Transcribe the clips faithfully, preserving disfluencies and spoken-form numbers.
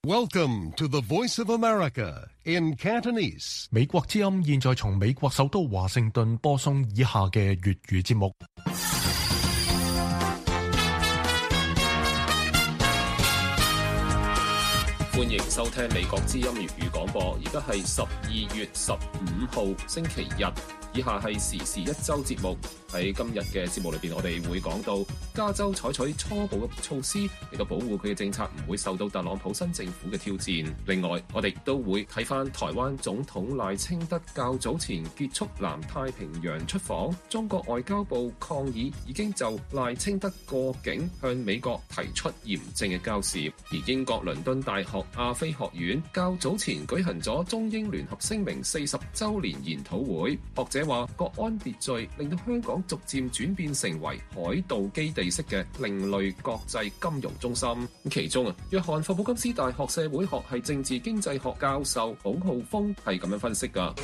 Welcome to the Voice of America in Cantonese. 美國之音現在從美國首都華盛頓播送以下嘅粵語節目。 歡迎收聽美國之音粵語廣播，而家係十二月十五號星期日。以下係時事一周節目。喺今日嘅節目裏邊，我哋會講到加州採取初步嘅措施嚟到保護佢嘅政策唔會受到特朗普新政府嘅挑戰。另外，我哋都會睇翻台灣總統賴清德較早前結束南太平洋出訪，中國外交部抗議已經就賴清德過境向美國提出嚴正嘅交涉。而英國倫敦大學亞非學院較早前舉行咗中英聯合聲明四十週年研討會，學者話國安秩序令到香港逐漸轉變成為海盜基地式嘅另類國際金融中心。其中啊，約翰霍普金斯大學社會學系政治經濟學教授孔浩峰係咁樣分析㗎。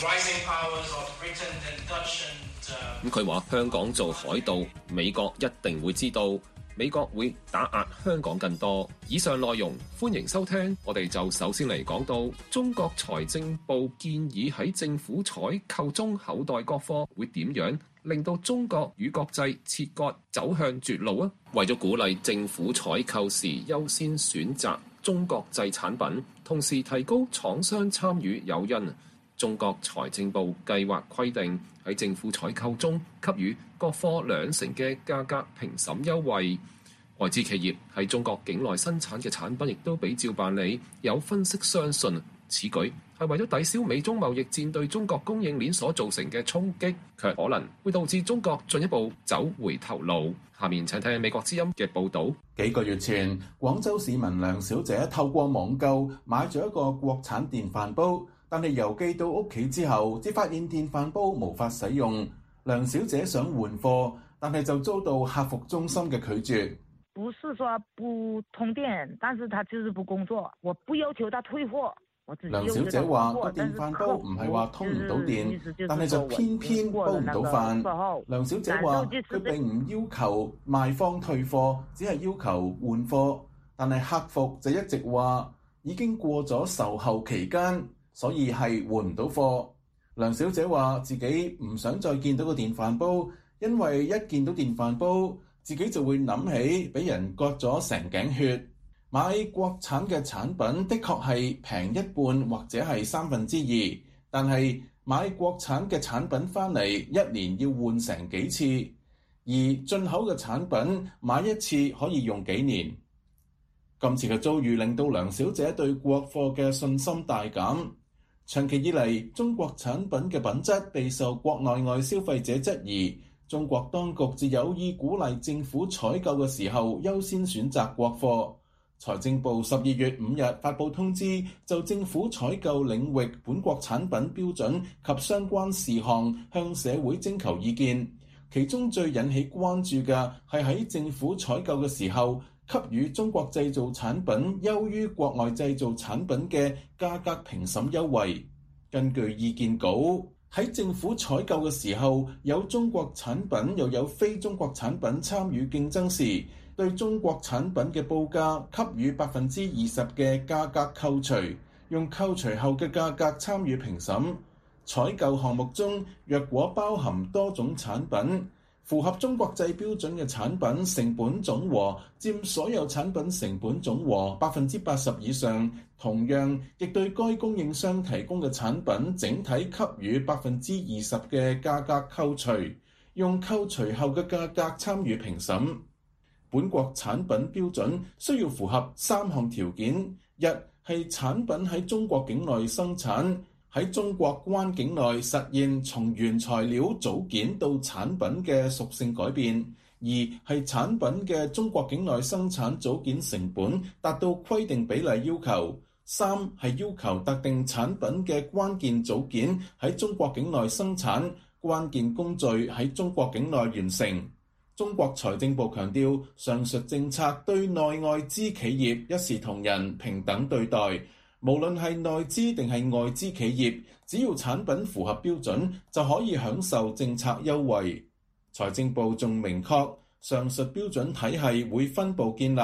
咁佢話香港做海盜，美國一定會知道，美國會打壓香港更多。以上內容歡迎收聽，我哋就首先嚟講到中國財政部建議喺政府採購中厚待國貨會點樣令到中國與國際切割走向絕路啊？為咗鼓勵政府採購時優先選擇中國製產品，同時提高廠商參與誘因，中國財政部計劃規定喺政府採購中給予國貨兩成嘅價格評審優惠。外資企業喺中國境內生產嘅產品亦都比照辦理。有分析相信此舉係為咗抵消美中貿易戰對中國供應鏈所造成嘅衝擊，卻可能會導致中國進一步走回頭路。下面請睇美國之音嘅報導。 幾個月前，廣州市民梁小姐透過網購買咗一個國產電飯煲，但係郵寄到屋企之後，只發現電飯煲無法使用。梁小姐想換貨，但係就遭到客服中心嘅拒絕。 不是說不通電，但是他就是不工作，我不要求他退貨。 梁小姐話個電飯煲唔係話通唔到電，但係就偏偏煲唔到飯。梁小姐話佢並唔要求賣方退貨，只係要求換貨，但係客服就一直話已經過咗售後期間，所以係換唔到貨。梁小姐話自己唔想再見到個電飯煲，因為一見到電飯煲，自己就會諗起俾人割咗成頸血。買國產嘅產品的確係平一半或者係三分之二，但係買國產嘅產品翻嚟一年要換成幾次，而進口嘅產品買一次可以用幾年。今次嘅遭遇令到梁小姐對國貨嘅信心大減。長期以嚟，中國產品嘅品質備受國內外消費者質疑，中國當局自有意鼓勵政府採購嘅時候優先選擇國貨。財政部十二月五日發布通知，就政府採購領域本國產品標準及相關事項向社會徵求意見。其中最引起關注嘅係喺政府採購嘅時候，給予中國製造產品優於國外製造產品嘅價格評審優惠。根據意見稿，喺政府採購嘅時候，有中國產品又有非中國產品參與競爭時，對中國產品嘅報價給予百分之二十嘅價格扣除，用扣除後嘅價格參與評審。採購項目中，若果包含多種產品，符合中國製標準嘅產品成本總和佔所有產品成本總和百分之八十以上，同樣亦對該供應商提供嘅產品整體給予百分之二十嘅價格扣除，用扣除後嘅價格參與評審。本國產品標準需要符合三項條件：一係產品喺中國境內生產，喺中國關境內實現從原材料組件到產品嘅屬性改變；二係產品嘅中國境內生產組件成本達到規定比例要求；三係要求特定產品嘅關鍵組件喺中國境內生產，關鍵工序喺中國境內完成。中國財政部強調，上述政策對內外資企業一視同仁、平等對待，無論係內資定係外資企業，只要產品符合標準，就可以享受政策優惠。財政部仲明確，上述標準體系會分步建立，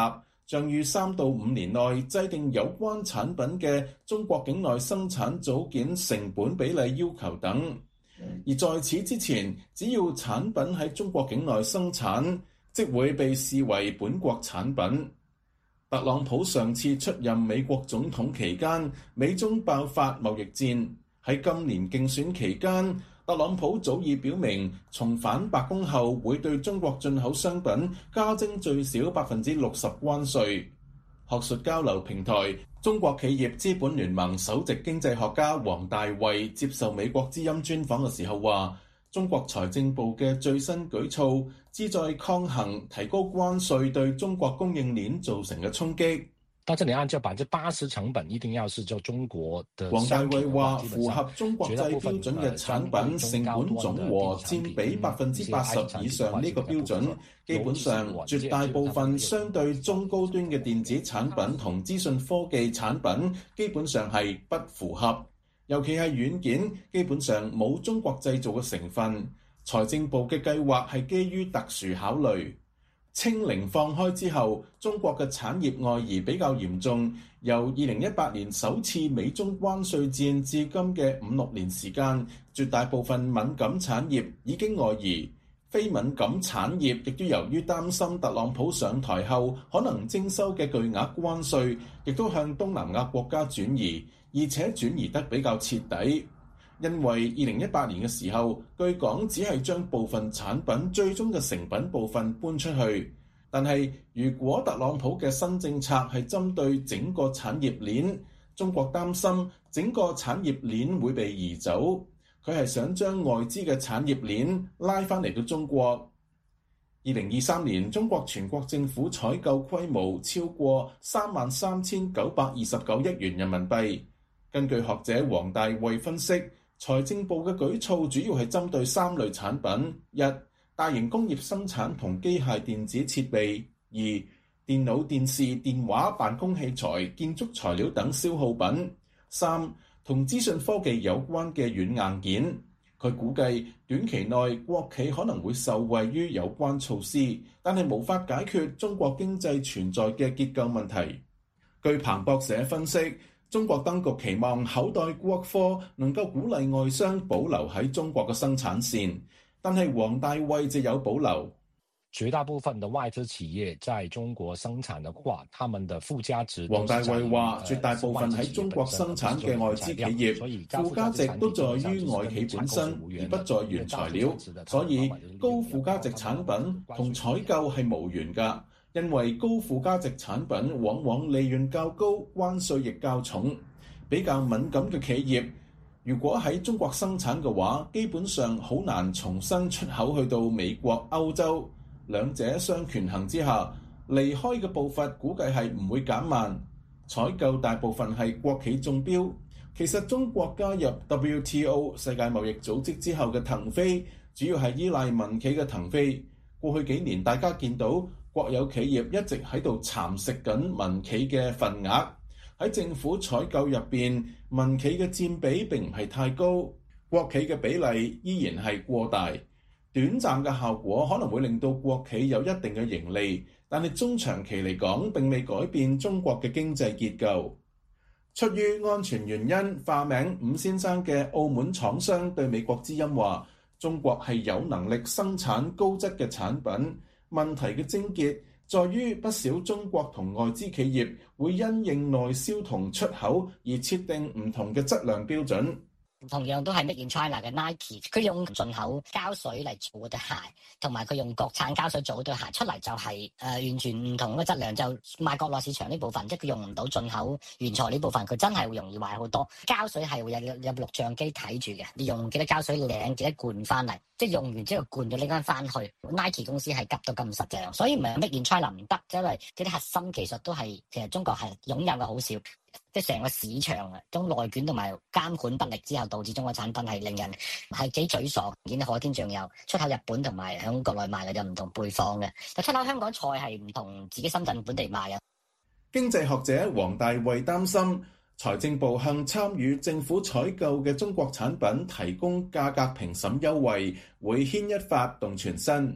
將於三到五年內制定有關產品嘅中國境內生產組件成本比例要求等。而在此之前，只要產品喺中國境內生產，即會被視為本國產品。特朗普上次出任美國總統期間，美中爆發貿易戰。喺今年競選期間，特朗普早已表明重返白宮後會對中國進口商品加徵最少百分之六十關稅。學術交流平台中國企業資本聯盟首席經濟學家王大衛接受美國之音專訪嘅時候話，中國財政部嘅最新舉措旨在抗衡提高關稅對中國供應鏈造成嘅衝擊。 到這裡按照百分之八十成本一定要是就中國的。 王大衛話，符合中國際標準嘅產品成本總和佔比百分之八十以上呢個標準，基本上絕大部分相對中高端嘅電子產品同資訊科技產品基本上係不符合，尤其係軟件基本上冇中國製造嘅成分。財政部嘅計劃係基於特殊考慮。清零放開之後，中國嘅產業外移比較嚴重。由二零一八年首次美中關稅戰至今嘅五六年時間，絕大部分敏感產業已經外移。非敏感產業亦都由於擔心特朗普上台後可能徵收嘅巨額關稅，亦都向東南亞國家轉移，而且轉移得比較徹底。因為二零一八年嘅時候，據講只係將部分產品最終嘅成品部分搬出去。但係如果特朗普嘅新政策係針對整個產業鏈，中國擔心整個產業鏈會被移走。佢係想將外資嘅產業鏈拉翻嚟到中國。二零二三年，中國全國政府採購規模超過三萬三千九百二十九億元人民幣。根據學者王大衛分析，財政部嘅舉措主要係針對三類產品：一、大型工業生產同機械電子設備；二、電腦、電視、電話、辦公器材、建築材料等消耗品；三、同資訊科技有關嘅軟硬件。佢估計短期內國企可能會受惠於有關措施，但係無法解決中國經濟存在嘅結構問題。據彭博社分析，中國當局期望口袋國貨能夠鼓勵外商保留喺中國嘅生產線，但係王大衛就有保留。 絕大部分的外資企業在中國生產的話，他們的附加值。 王大衛話：絕大部分喺中國生產嘅外資企業，附加值都在於外企本身，而不在原材料。所以高附加值產品同採購係無緣㗎。因為高附加值產品往往利潤較高，關稅亦較重。比較敏感嘅企業，如果喺中國生產嘅話，基本上好難重新出口去到美國、歐洲。兩者相權衡之下，離開嘅步伐估計係唔會減慢。採購大部分係國企中標。其實中國加入 W T O 世界貿易組織之後嘅騰飛，主要係依賴民企嘅騰飛。過去幾年，大家見到國有企業一直喺度蠶食緊民企嘅份額。喺政府採購入邊，民企嘅佔比並唔係太高，國企嘅比例依然係過大。短暫嘅效果可能會令到國企有一定嘅盈利，但係中長期嚟講並未改變中國嘅經濟結構。出於安全原因，化名伍先生嘅澳門廠商對美國之音話：中國係有能力生產高質嘅產品，問題嘅症結在於不少中國同外資企業會因應內銷同出口而設定唔同嘅質量標準。 同樣都係 Made in China 嘅 Nike， 佢用進口膠水嚟做嗰對鞋，同埋佢用國產膠水做嗰對鞋出嚟就係、是、誒、呃、完全唔同嘅質量，就賣國內市場呢部分，即係佢用唔到進口原材呢部分，佢真係會容易壞好多。膠水係會有有有錄像機睇住嘅，你用幾多膠水領幾多罐翻嚟，即係用完之後罐咗拎翻翻去。Nike 公司係急到咁實淨，所以唔係 Made in China 唔得，因為嗰啲核心技術都係其實中國係擁有嘅好少。即係成個市場啊，種內卷同埋監管不力之後，導致中國產品係令人係幾沮喪。見海天醬油出口日本同埋響國內賣嘅就唔同配方嘅，但出口香港菜係唔同自己深圳本地賣嘅。 經濟學者王大衛擔心，財政部向參與政府採購嘅中國產品提供價格評審優惠，會牽一髮動全身。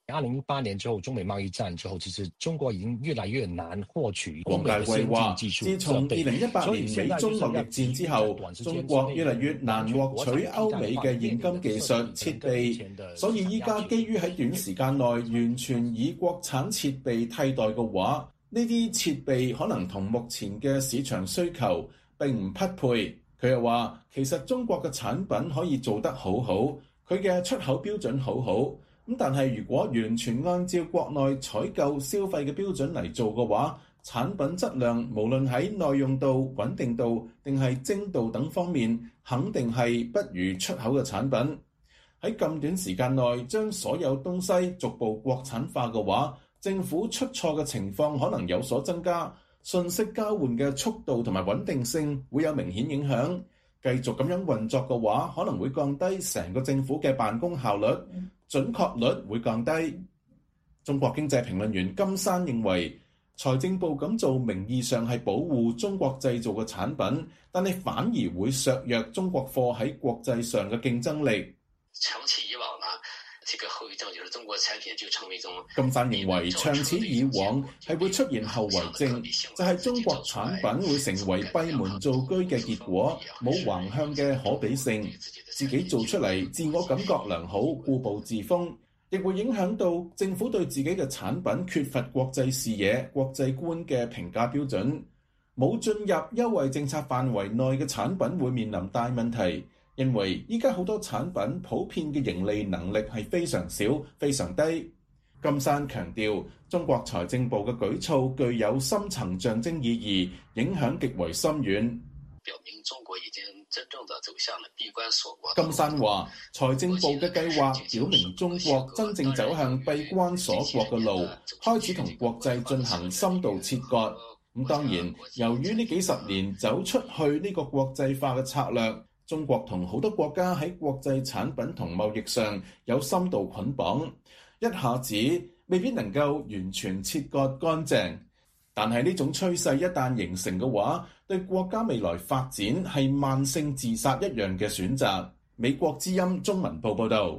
二零一八年之後，中美貿易戰之後，其實中國已經越來越難獲取王大衛話，自從二零一八年美中貿易戰之後，中國越嚟越難獲取歐美嘅現金技術設備，所以依家基於喺短時間內完全以國產設備替代嘅話，呢啲設備可能同目前嘅市場需求並唔匹配。佢又話，其實中國嘅產品可以做得好好，佢嘅出口標準好好。咁但係如果完全按照國內採購消費嘅標準嚟做嘅話，產品質量無論喺耐用度、穩定度定係精度等方面，肯定係不如出口嘅產品。喺咁短時間內將所有東西逐步國產化嘅話，政府出錯嘅情況可能有所增加，信息交換嘅速度同埋穩定性會有明顯影響。繼續咁樣運作嘅話，可能會降低成個政府嘅辦公效率，準確率會降低。中國經濟評論員金山認為，財政部咁做名義上係保護中國製造嘅產品，但係反而會削弱中國貨喺國際上嘅競爭力。 長期以往呢，這個後遺症就是中國產品就成為一種。 金山認為，長此以往係會出現後遺症，就係中國產品會成為閉門造車嘅結果，冇橫向嘅可比性，自己做出嚟自我感覺良好，固步自封，亦會影響到政府對自己嘅產品缺乏國際視野、國際觀嘅評價標準，冇進入優惠政策範圍內嘅產品會面臨大問題。因為依家好多產品普遍嘅盈利能力係非常少、非常低。金山強調，中國財政部嘅舉措具有深層象徵意義，影響極為深遠。 表明中國已經真正地走向了閉關鎖國。 金山話，財政部嘅計劃表明中國真正走向閉關鎖國嘅路，開始同國際進行深度切割。咁當然，由於呢幾十年走出去呢個國際化嘅策略，中國同好多國家喺國際產品同貿易上有深度捆綁，一下子未必能夠完全切割乾淨。但係呢種趨勢一旦形成嘅話，對國家未來發展係慢性自殺一樣嘅選擇。美國之音中文部報導。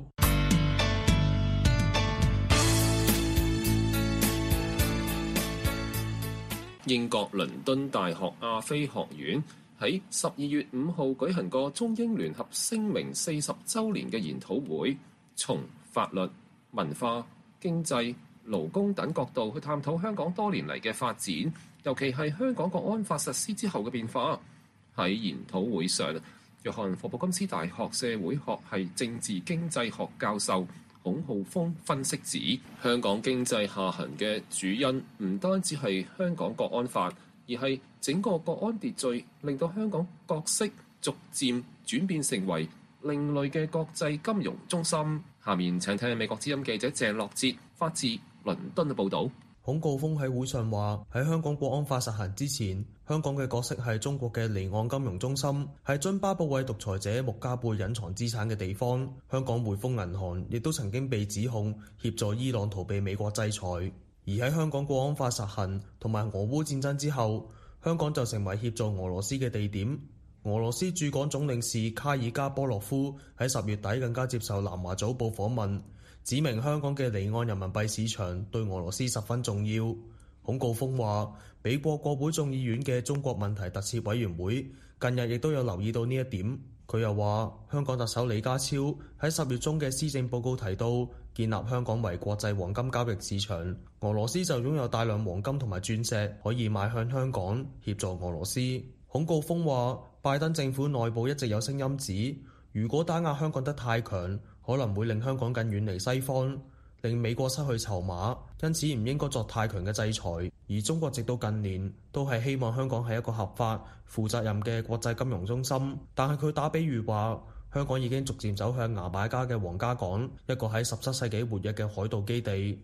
英國倫敦大學亞非學院喺十二月五號舉行過中英聯合聲明四十週年嘅研討會，從法律、文化、經濟、勞工等角度去探討香港多年嚟嘅發展，尤其係香港國安法實施之後嘅變化。喺研討會上，約翰霍普金斯大學社會學系政治經濟學教授孔浩峰分析指，香港經濟下行嘅主因唔單止係香港國安法，而係整個國安秩序令到香港角色逐漸轉變成為另類嘅國際金融中心。下面請聽美國之音記者鄭樂哲發自倫敦嘅報導。 孔誥烽喺會上話：喺香港國安法實行之前，香港嘅角色係中國嘅離岸金融中心，係津巴布韋獨裁者穆加貝隱藏資產嘅地方。香港匯豐銀行亦都曾經被指控協助伊朗逃避美國制裁。而喺香港國安法實行同埋俄烏戰爭之後，香港就成為協助俄羅斯嘅地點。俄羅斯駐港總領事卡爾加波洛夫喺十月底更加接受南華早報訪問，指明香港嘅離岸人民幣市場對俄羅斯十分重要。孔誥烽話，美國國會眾議院嘅中國問題特設委員會近日亦都有留意到呢一點。佢又話，香港特首李家超喺十月中嘅施政報告提到，建立香港為國際黃金交易市場，俄羅斯就擁有大量黃金同埋鑽石可以賣向香港協助俄羅斯。孔誥烽話，拜登政府內部一直有聲音指，如果打壓香港得太強，可能會令香港更遠離西方，令美國失去籌碼，因此唔應該作太強嘅制裁。而中國直到近年都係希望香港係一個合法、負責任嘅國際金融中心，但係佢打比喻話，香港已經逐漸走向牙買加嘅皇家港，一個喺十七世紀活躍嘅海盜基地。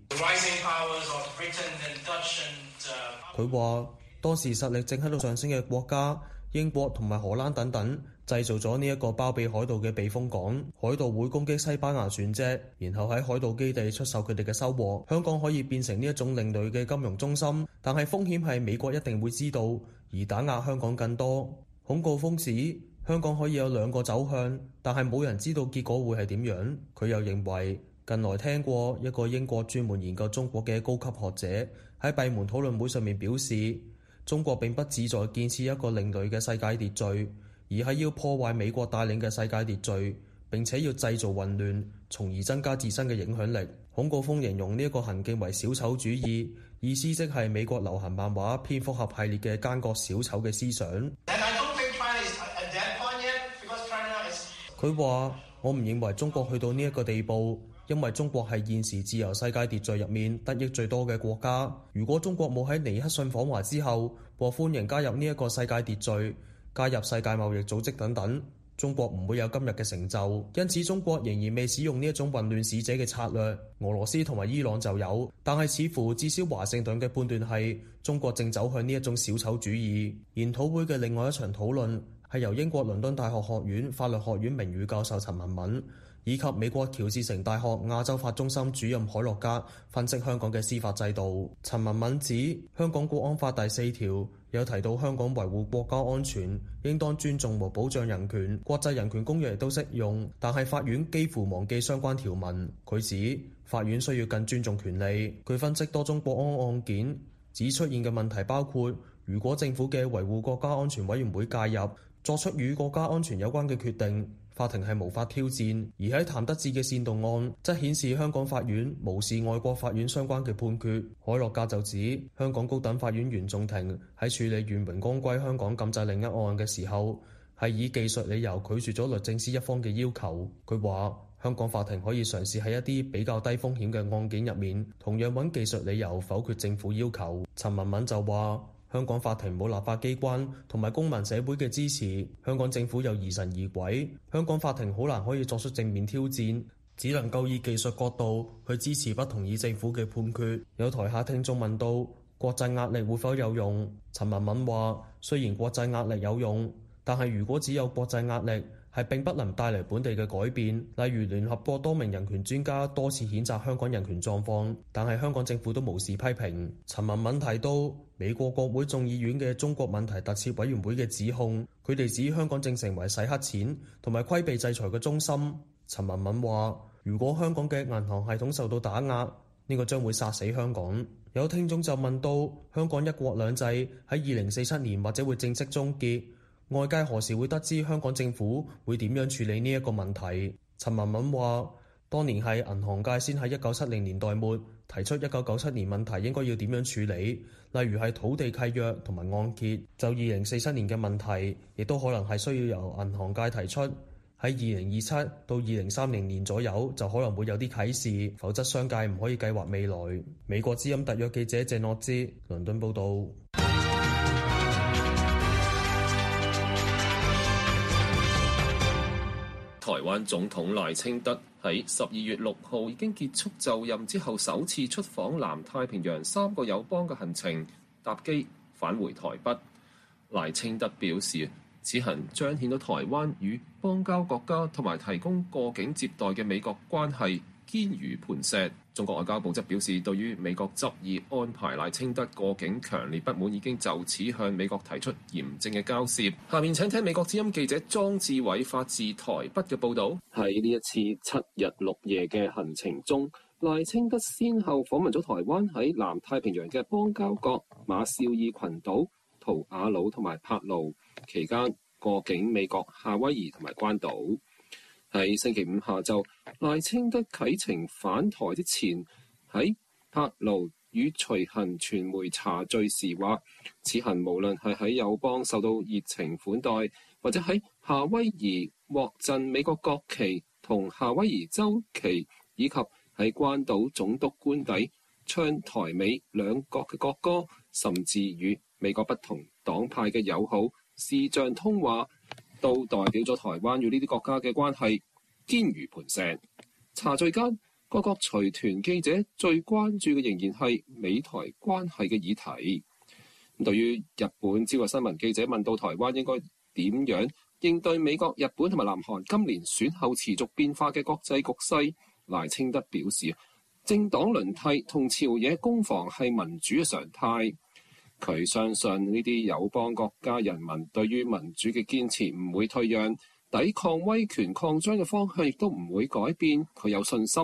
佢話，當時實力正喺度上升嘅國家，英國同埋荷蘭等等，製造咗呢一個包庇海盜嘅避風港。海盜會攻擊西班牙船隻，然後喺海盜基地出售佢哋嘅收穫。香港可以變成呢一種另類嘅金融中心，但係風險係美國一定會知道，而打壓香港更多。孔誥烽指香港可以有兩個走向，但係冇人知道結果會係點樣。佢又認為近來聽過一個英國專門研究中國嘅高級學者喺閉門討論會上面表示，中國並不旨在建設一個另類嘅世界秩序，而係要破壞美國帶領嘅世界秩序，並且要製造混亂，從而增加自身嘅影響力。孔誥烽形容呢一個行徑為小丑主義，意思即係美國流行漫畫蝙蝠俠系列嘅奸角小丑嘅思想。佢話：我唔認為中國去到呢一個地步。因為中國係現時自由世界秩序入面得益最多嘅國家。如果中國冇喺尼克遜訪華之後獲歡迎加入呢一個世界秩序、加入世界貿易組織等等，中國唔會有今日嘅成就。因此，中國仍然未使用呢一種混亂使者嘅策略。俄羅斯同埋伊朗就有，但係似乎至少華盛頓嘅判斷係中國正走向呢一種小丑主義。研討會嘅另外一場討論係由英國倫敦大學學院法律學院名譽教授陳文敏，以及美國喬治城大學亞洲法中心主任海洛格分析香港嘅司法制度。陳文敏指，香港國安法第四條有提到香港維護國家安全，應當尊重和保障人權，國際人權公約亦都適用，但係法院幾乎忘記相關條文。佢指法院需要更尊重權利。佢分析多宗國安案件，指出現嘅問題包括，如果政府嘅維護國家安全委員會介入，作出與國家安全有關嘅決定，法庭係無法挑戰。而喺譚得志嘅煽動案，則顯示香港法院無視外國法院相關嘅判決。海洛格就指，香港高等法院原訟庭喺處理願榮光歸香港禁制令一案嘅時候，係以技術理由拒絕咗律政司一方嘅要求。佢話，香港法庭可以嘗試喺一啲比較低風險嘅案件入面，同樣揾技術理由否決政府要求。陳文敏就話，香港法庭冇立法機關同埋公民社會嘅支持，香港政府又疑神疑鬼，香港法庭好難可以作出正面挑戰，只能夠以技術角度去支持不同意政府嘅判決。有台下聽眾問到國際壓力會否有用？陳文敏話：雖然國際壓力有用，但係如果只有國際壓力，係並不能帶嚟本地嘅改變。例如聯合國多名人權專家多次譴責香港人權狀況，但係香港政府都無視批評。陳文敏提到美國國會眾議院嘅中國問題特設委員會嘅指控，佢哋指香港正成為洗黑錢同埋規避制裁嘅中心。陳文敏話：如果香港嘅銀行系統受到打壓，呢個將會殺死香港。有聽眾就問到香港一國兩制喺二零四七年或者會正式終結，外界何時會得知香港政府會點樣處理呢一個問題？陳文敏話：當年係銀行界先喺一九七零年代末提出一九九七年問題應該要點樣處理，例如係土地契約同埋按揭。就二零四七年嘅問題，亦都可能係需要由銀行界提出。喺二零二七到二零三零年左右就可能會有啲啟示，否則商界唔可以計劃未來。美國之音特約記者謝諾之倫敦報導。 台灣總統賴清德喺十二月六號已經結束就任之後首次出訪南太平洋三個友邦嘅行程，搭機返回台北。賴清德表示，此行彰顯到台灣與邦交國家同埋提供過境接待嘅美國關係堅如磐石。中國外交部則表示，對於美國執意安排賴清德過境強烈不滿，已經就此向美國提出嚴正嘅交涉。下面請聽美國之音記者莊志偉發自台北嘅報導。喺呢一次七日六夜嘅行程中，賴清德先後訪問咗台灣喺南太平洋嘅邦交國馬紹爾群島、圖瓦魯同埋帕勞，期間過境美國夏威夷同埋關島。喺星期五下晝，賴清德啟程返台之前，喺帕勞與隨行傳媒茶敘時話，此行無論係喺友邦受到熱情款待，或者喺夏威夷獲贈美國國旗同夏威夷州旗，以及喺關島總督官邸唱台美兩國嘅國歌，甚至與美國不同黨派嘅友好視像通話，都代表咗台灣與呢啲國家嘅關係堅如磐石。茶敘間，各國隨團記者最關注嘅仍然係美台關係嘅議題。對於日本朝日新聞記者問到台灣應該點樣應對美國、日本同埋南韓今年選後持續變化嘅國際局勢，賴清德表示，政黨輪替同朝野攻防係民主嘅常態。佢相信呢啲友邦國家人民對於民主嘅堅持唔會退讓，抵抗威權擴張嘅方向亦都唔會改變。佢有信心，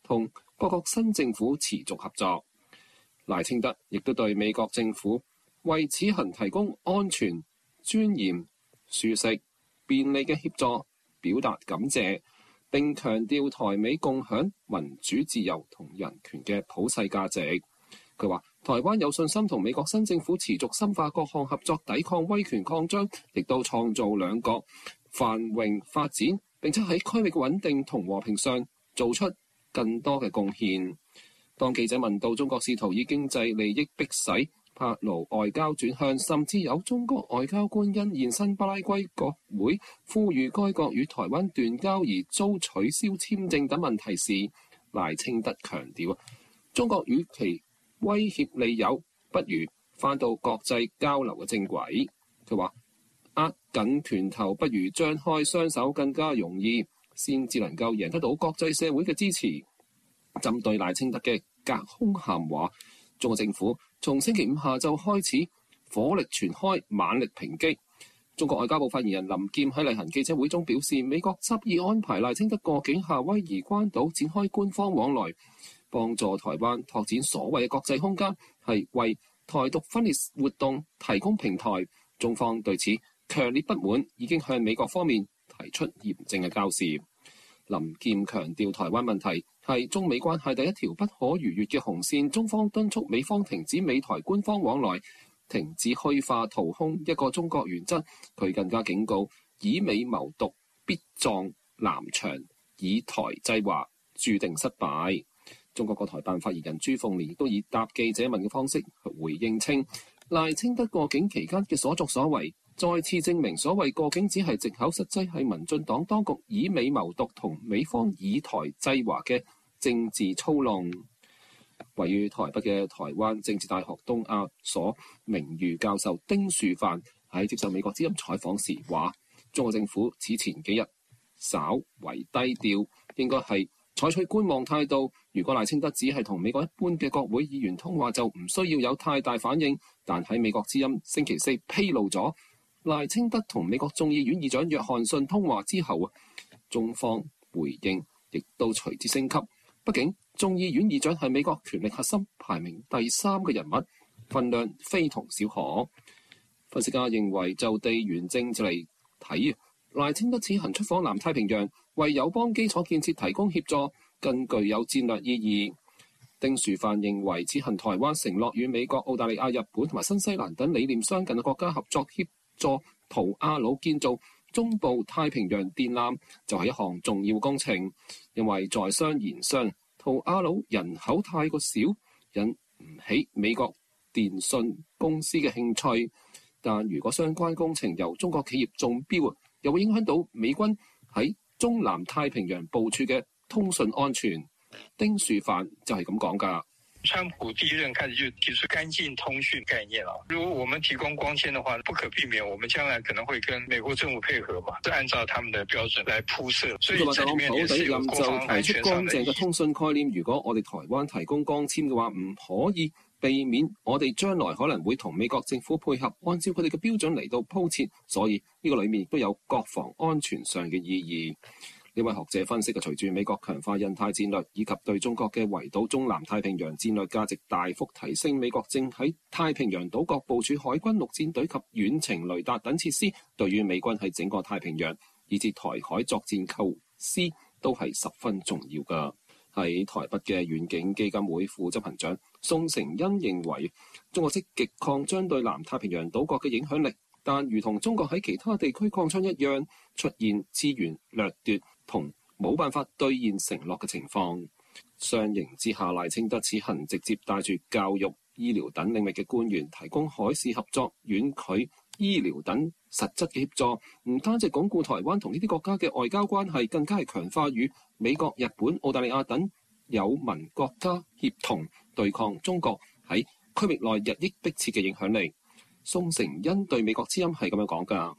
同各國新政府持續合作。賴清德亦都對美國政府為此行提供安全、尊嚴、舒適、便利嘅協助表達感謝，並強調台美共享民主自由同人權嘅普世價值。佢話台灣有信心同美國新政府持續深化各項合作，抵抗威權擴張，亦都創造兩國繁榮發展，並且喺區域穩定同和平上做出更多嘅貢獻。當記者問到中國試圖以經濟利益迫使帕勞外交轉向，甚至有中國外交官因現身巴拉圭國會呼籲該國與台灣斷交而遭取消簽證等問題時，賴清德強調中國與其威脅利誘，不如返到國際交流嘅正軌。佢話握緊拳頭不如張開雙手更加容易，先至能夠贏得到國際社會嘅支持。針對賴清德嘅隔空喊話，中國政府從星期五下晝開始火力全開，猛力抨擊。中國外交部發言人林劍喺例行記者會中表示，美國執意安排賴清德過境夏威夷關島展開官方往來，幫助台灣拓展所謂嘅國際空間，係為台獨分裂活動提供平台。中方對此強烈不滿，已經向美國方面提出嚴正嘅交涉。林劍強調，台灣問題係中美關係第一條不可逾越嘅紅線，中方敦促美方停止美台官方往來，停止虛化掏空一個中國原則。佢更加警告，以美謀獨必撞南牆，以台制華注定失敗。中國國台辦發言人朱鳳蓮亦都以答記者問嘅方式回應稱，賴清德過境期間嘅所作所為再次證明所謂過境只係藉口，實際係民進黨當局以美謀獨同美方以台制華嘅政治操弄。位於台北嘅台灣政治大學東亞所名譽教授丁樹範喺接受美國之音採訪時話，中國政府此前幾日稍為低調，應該係採取觀望態度。如果賴清德只係同美國一般嘅國會議員通話，就唔需要有太大反應。但喺美國之音星期四披露咗賴清德同美國眾議院議長約翰遜通話之後啊，中方回應亦都隨之升級。畢竟眾議院議長係美國權力核心排名第三嘅人物，份量非同小可。分析家認為，就地緣政治嚟睇，賴清德此行出訪南太平洋，為友邦基礎建設提供協助，更具有戰略意義。丁樹範認為，此行台灣承諾與美國、澳大利亞、日本同埋新西蘭等理念相近嘅國家合作，協助圖阿魯建造中部太平洋電纜，就係一項重要工程。因為在商言商，圖阿魯人口太過少，引唔起美國電信公司嘅興趣。但如果相關工程由中國企業中標，又會影響到美軍喺中南太平洋部署嘅通訊安全。丁樹範就係咁講㗎。 川普第一任開始就提出乾淨通訊概念了。如果我們提供光纖的話，不可避免我們將來可能會跟美國政府配合嘛，是按照他們的標準來鋪設。所以這裡面也是有國防安全上的。 就提出乾淨嘅通訊概念，如果我哋台灣提供光纖嘅話，唔可以避免我哋將來可能會同美國政府配合，按照佢哋嘅標準嚟到鋪設。所以呢個裡面亦都有國防安全上嘅意義。呢位學者分析嘅，隨住美國強化印太戰略以及對中國嘅圍堵中南太平洋戰略價值大幅提升，美國正喺太平洋島國部署海軍陸戰隊及遠程雷達等設施，對於美軍喺整個太平洋以至台海作戰構思都係十分重要㗎。喺台北嘅遠景基金會副執行長宋成恩認為，中國積極擴張對南太平洋島國嘅影響力，但如同中國喺其他地區擴張一樣，出現資源掠奪同冇辦法兌現承諾嘅情況。相形之下，賴清德此行直接帶住教育、醫療等領域嘅官員，提供海事合作、遠距醫療等實質嘅協助，唔單止鞏固台灣同呢啲國家嘅外交關係，更加係強化與美國、日本、澳大利亞等友盟國家協同對抗中國喺區域內日益迫切嘅影響力。宋成恩對美國之音係咁樣講㗎。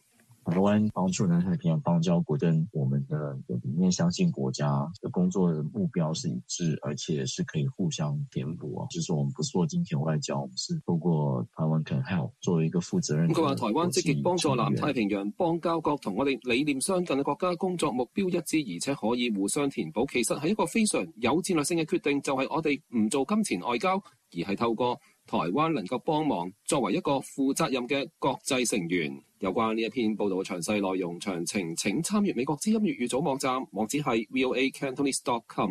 台灣幫助南太平洋邦交國跟我們的理念相近國家的工作的目標是一致，而且是可以互相填補啊。就是說我們不是做金錢外交，我們是透過台灣 Can Help 作為一個負責任。 佢話台灣積極幫助南太平洋邦交國同我哋理念相近嘅國家工作目標一致，而且可以互相填補。其實係一個非常有戰略性嘅決定，就係、是、我哋唔做金錢外交，而係透過台灣能夠幫忙，作為一個負責任嘅國際成員。有關呢一篇報道嘅詳細內容詳情，請參閱美國之音粵語組網站，網址係 v o a cantonese dot com。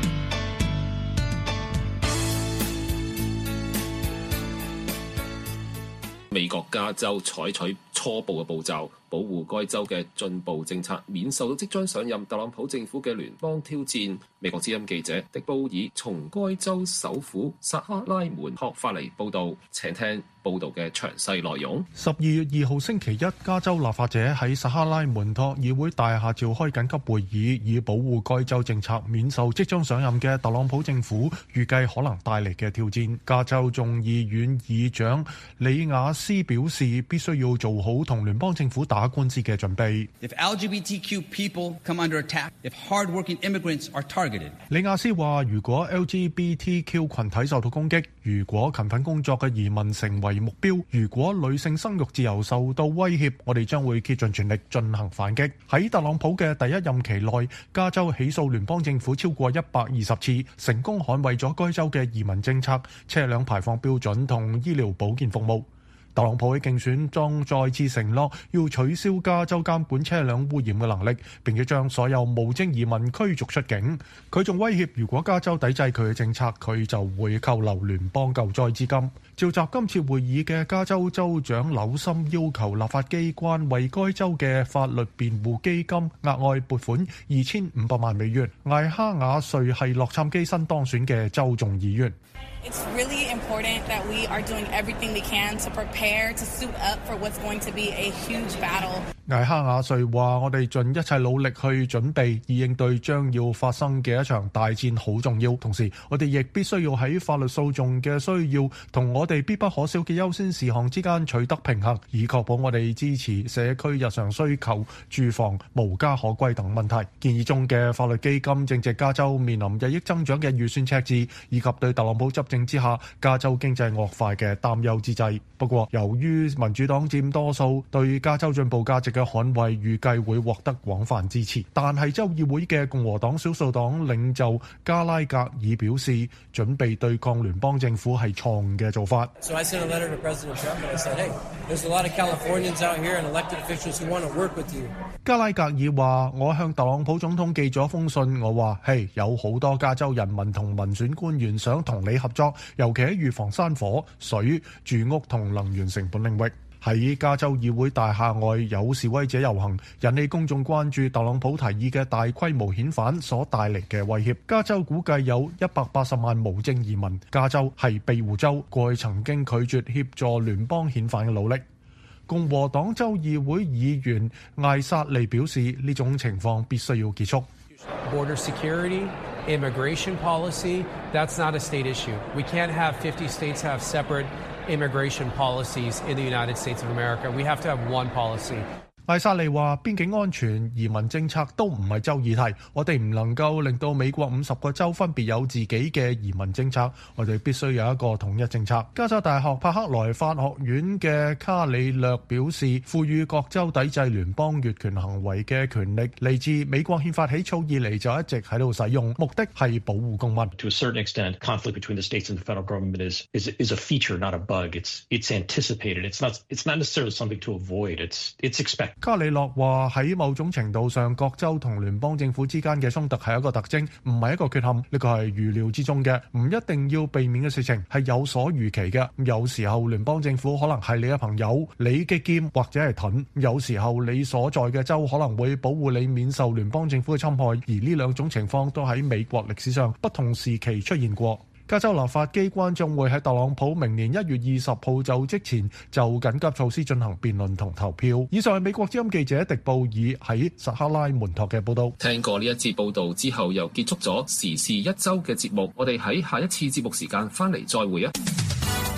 美國加州採取初步嘅步驟，保護該州嘅進步政策免受到即將上任特朗普政府嘅聯邦挑戰。美國之音記者迪布爾從該州首府薩克拉門托發嚟報導，請聽報導嘅詳細內容。 十二月二號星期一，加州立法者喺薩克拉門托議會大廈召開緊急會議，以保護該州政策免受即將上任嘅特朗普政府預計可能帶嚟嘅挑戰。加州眾議院議長李亞斯表示，必須要做好同聯邦政府打官司嘅準備。 If L G B T Q people come under attack, if hard-working immigrants are targeted， 李亞斯話：如果 L G B T Q 群體受到攻擊，如果勤奮工作嘅移民成為目標，如果女性生育自由受到威脅，我哋將會竭盡全力進行反擊。喺特朗普嘅第一任期內，加州起訴聯邦政府超過一百二十次，成功捍衛咗該州嘅移民政策、車輛排放標準同醫療保健服務。特朗普喺競選中再次承諾要取消加州監管車輛污染嘅能力，並且將所有無證移民驅逐出境。佢仲威脅，如果加州抵制佢嘅政策，佢就會扣留聯邦救災資金。召集今次會議嘅加州州長紐森要求立法機關為該州嘅法律辯護基金額外撥款二千五百萬美元。艾哈瓦瑞係洛杉磯新當選嘅州眾議員。 It's really important that we are doing everything we can to prepare to suit up for what's going to be a huge battle. 艾哈瓦瑞話：我哋盡一切努力去準備，以應對將要發生嘅一場大戰好重要。同時，我哋亦必須要喺法律訴訟嘅需要同我哋必不可少嘅優先事項之間取得平衡，以確保我哋支持社區日常需求、住房、無家可歸等問題。建議中嘅法律基金正值加州面臨日益增長嘅預算赤字，以及對特朗普執政之下加州經濟惡化嘅擔憂之際。不過，由於民主黨佔多數，對加州進步價值嘅捍衛預計會獲得廣泛支持，但係州議會嘅共和黨少數黨領袖加拉格爾表示，準備對抗聯邦政府係錯誤嘅做法。 So I sent a letter to President Trump and I said, hey, there's a lot of Californians out here and elected officials who want to work with you. 加拉格爾話：我向特朗普總統寄咗封信，我話：嘿，有好多加州人民同民選官員想同你合作，尤其喺預防山火、水、住屋同能源成本領域。喺加州議會大廈外有示威者遊行，引起公眾關注特朗普提議嘅大規模遣返所帶嚟嘅威脅。加州估計有一百八十萬無證移民。加州係庇護州，過去曾經拒絕協助聯邦遣返嘅努力。共和黨州議會議員艾薩利表示，呢種情況必須要結束。 Border security, immigration policy, that's not a state issue. We can't have fifty states have separate immigration policies in the United States of America. We have to have one policy. 艾薩利話：邊境安全、移民政策都唔係州議題，我哋唔能夠令到美國五十個州分別有自己嘅移民政策，我哋必須有一個統一政策。加州大學柏克萊法學院嘅卡里略表示，賦予各州抵制聯邦越權行為嘅權力嚟自美國憲法起草以嚟就一直喺度使用，目的係保護公民。 To a certain extent, conflict between the states and the federal government is is is a feature, not a bug. It's it's anticipated. It's not it's not necessarily something to avoid. It's it's expected. 卡里諾話：喺某種程度上，各州同聯邦政府之間嘅衝突係一個特徵，唔係一個缺陷。呢個係預料之中嘅，唔一定要避免嘅事情，係有所預期嘅。有時候聯邦政府可能係你嘅朋友、你嘅劍或者係盾；有時候你所在嘅州可能會保護你免受聯邦政府嘅侵害。而呢兩種情況都喺美國歷史上不同時期出現過。加州立法機關將會喺特朗普明年一月二十號就職前就緊急措施進行辯論同投票。以上係美國之音記者迪布爾喺薩克拉門托嘅報道。 聽過呢一節報道之後，又結束咗時事一周嘅節目。我哋喺下一次節目時間翻嚟再會啊！